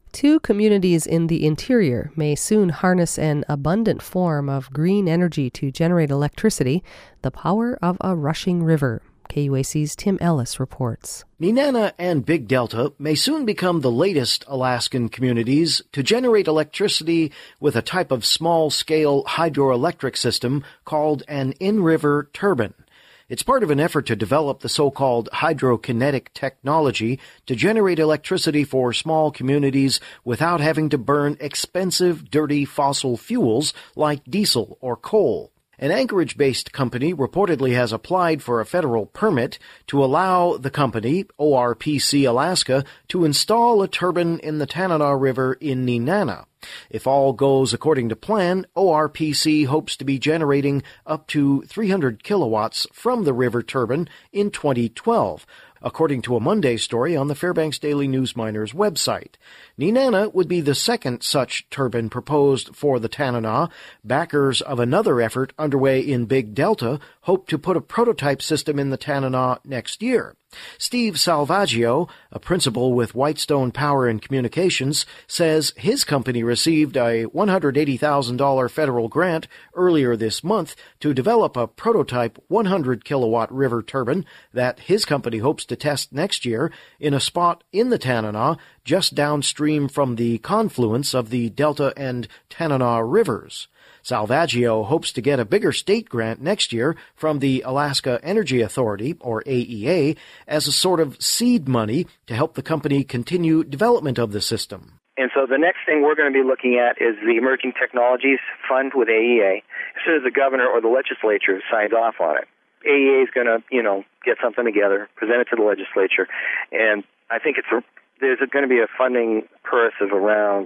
2 communities in the interior may soon harness an abundant form of green energy to generate electricity, the power of a rushing river. KUAC's Tim Ellis reports. Nenana and Big Delta may soon become the latest Alaskan communities to generate electricity with a type of small-scale hydroelectric system called an in-river turbine. It's part of an effort to develop the so-called hydrokinetic technology to generate electricity for small communities without having to burn expensive, dirty fossil fuels like diesel or coal. An Anchorage-based company reportedly has applied for a federal permit to allow the company, ORPC Alaska, to install a turbine in the Tanana River in Nenana. If all goes according to plan, ORPC hopes to be generating up to 300 kilowatts from the river turbine in 2012, according to a Monday story on the Fairbanks Daily News-Miners website. Nenana would be the second such turbine proposed for the Tanana. Backers of another effort underway in Big Delta hope to put a prototype system in the Tanana next year. Steve Salvaggio, a principal with Whitestone Power and Communications, says his company received a $180,000 federal grant earlier this month to develop a prototype 100-kilowatt river turbine that his company hopes to test next year in a spot in the Tanana just downstream from the confluence of the Delta and Tanana rivers. Salvaggio hopes to get a bigger state grant next year from the Alaska Energy Authority, or AEA, as a sort of seed money to help the company continue development of the system. And so the next thing we're going to be looking at is the Emerging Technologies Fund with AEA. As soon as the governor or the legislature signs off on it, AEA is going to, get something together, present it to the legislature, and I think there's going to be a funding purse of around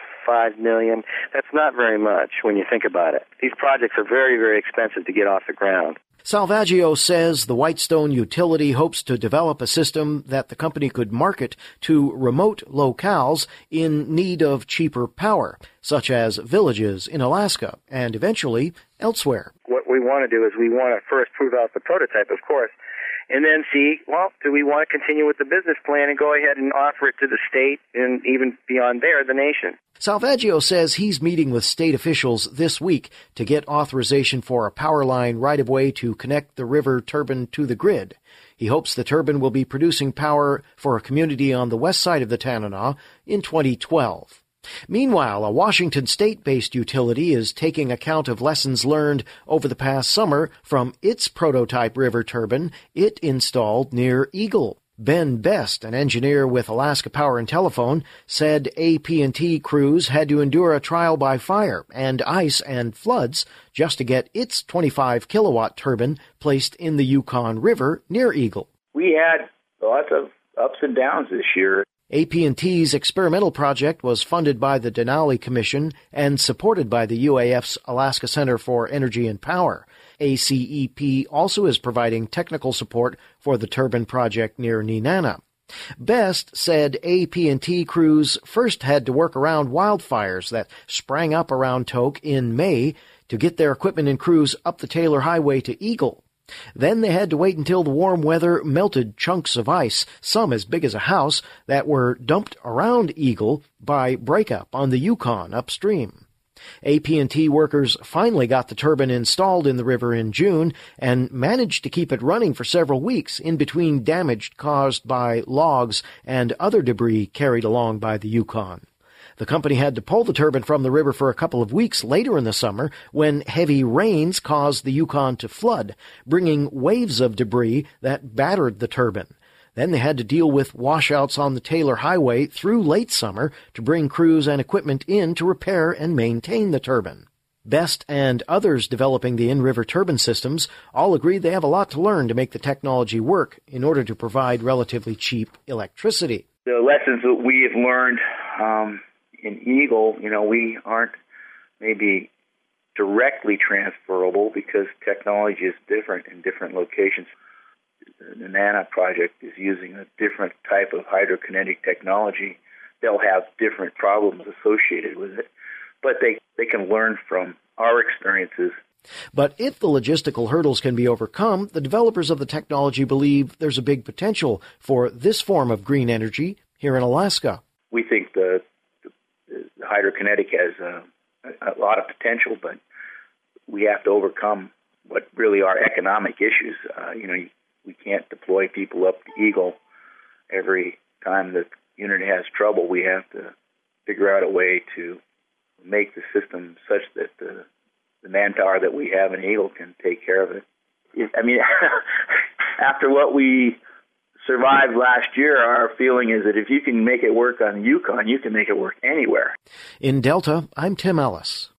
$5 million. That's not very much when you think about it. These projects are very, very expensive to get off the ground. Salvaggio says the Whitestone utility hopes to develop a system that the company could market to remote locales in need of cheaper power, such as villages in Alaska and eventually elsewhere. What we want to do is we want to first prove out the prototype, of course, and then see, do we want to continue with the business plan and go ahead and offer it to the state and even beyond there, the nation? Salvaggio says he's meeting with state officials this week to get authorization for a power line right-of-way to connect the river turbine to the grid. He hopes the turbine will be producing power for a community on the west side of the Tanana in 2012. Meanwhile, a Washington state-based utility is taking account of lessons learned over the past summer from its prototype river turbine it installed near Eagle. Ben Best, an engineer with Alaska Power and Telephone, said AT&T crews had to endure a trial by fire and ice and floods just to get its 25-kilowatt turbine placed in the Yukon River near Eagle. We had lots of ups and downs this year. AT&T's experimental project was funded by the Denali Commission and supported by the UAF's Alaska Center for Energy and Power. ACEP also is providing technical support for the turbine project near Nenana. Best said AT&T crews first had to work around wildfires that sprang up around Tok in May to get their equipment and crews up the Taylor Highway to Eagle. Then they had to wait until the warm weather melted chunks of ice, some as big as a house, that were dumped around Eagle by breakup on the Yukon upstream. AT&T workers finally got the turbine installed in the river in June and managed to keep it running for several weeks in between damage caused by logs and other debris carried along by the Yukon. The company had to pull the turbine from the river for a couple of weeks later in the summer when heavy rains caused the Yukon to flood, bringing waves of debris that battered the turbine. Then they had to deal with washouts on the Taylor Highway through late summer to bring crews and equipment in to repair and maintain the turbine. Best and others developing the in-river turbine systems all agree they have a lot to learn to make the technology work in order to provide relatively cheap electricity. The lessons that we have learned in Eagle, we aren't maybe directly transferable because technology is different in different locations. The Nenana project is using a different type of hydrokinetic technology. They'll have different problems associated with it, but they can learn from our experiences. But if the logistical hurdles can be overcome, the developers of the technology believe there's a big potential for this form of green energy here in Alaska. We think the hydrokinetic has a lot of potential, but we have to overcome what really are economic issues. We can't deploy people up to Eagle every time the unit has trouble. We have to figure out a way to make the system such that the manpower that we have in Eagle can take care of it. After what we survived last year, our feeling is that if you can make it work on Yukon, you can make it work anywhere. In Delta, I'm Tim Ellis.